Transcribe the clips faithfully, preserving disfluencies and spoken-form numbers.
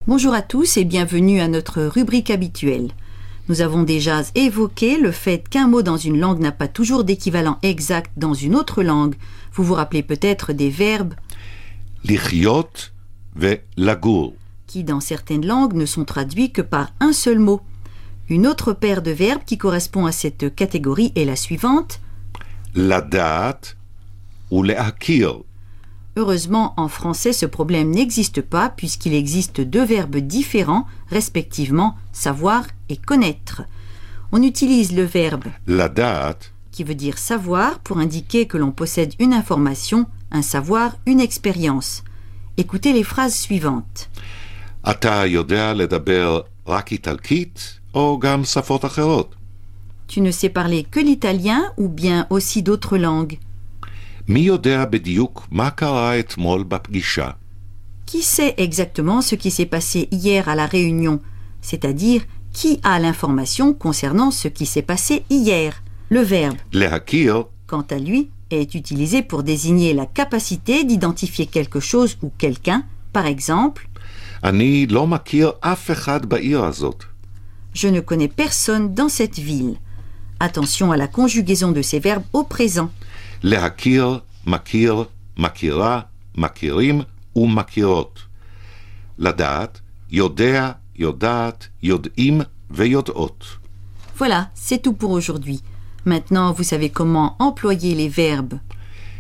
Bonjour à tous et bienvenue à notre rubrique habituelle. Nous avons déjà évoqué le fait qu'un mot dans une langue n'a pas toujours d'équivalent exact dans une autre langue. Vous vous rappelez peut-être des verbes לחיות ולגור. qui, dans certaines langues, ne sont traduits que par un seul mot. Une autre paire de verbes qui correspond à cette catégorie est la suivante. לדעת ולהכיר. Heureusement, en français, ce problème n'existe pas puisqu'il existe deux verbes différents, respectivement savoir et connaître. On utilise le verbe לדעת qui veut dire savoir pour indiquer que l'on possède une information, un savoir, une expérience. Écoutez les phrases suivantes. אתה יודע לדבר רק איטלקית או גם שפות אחרות? Tu ne sais parler que l'italien ou bien aussi d'autres langues? מי יודע בדיוק מה קרה אתמול בפגישה? Qui sait exactement ce qui s'est passé hier à la réunion? C'est-à-dire, qui a l'information concernant ce qui s'est passé hier? Le verbe, להכיר quant à lui, est utilisé pour désigner la capacité d'identifier quelque chose ou quelqu'un. Par exemple, אני לא מכיר אף אחד בעיר הזאת. je ne connais personne dans cette ville. Attention à la conjugaison de ces verbes au présent. להכיר, מכיר, מכירה, מכירים ומכירות. לדעת, יודע, יודעת, יודעים ויודעות. Voilà, c'est tout pour aujourd'hui. Maintenant, vous savez comment employer les verbes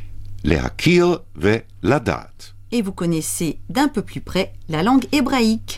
להכיר ולדעת. et vous connaissez d'un peu plus près la langue hébraïque.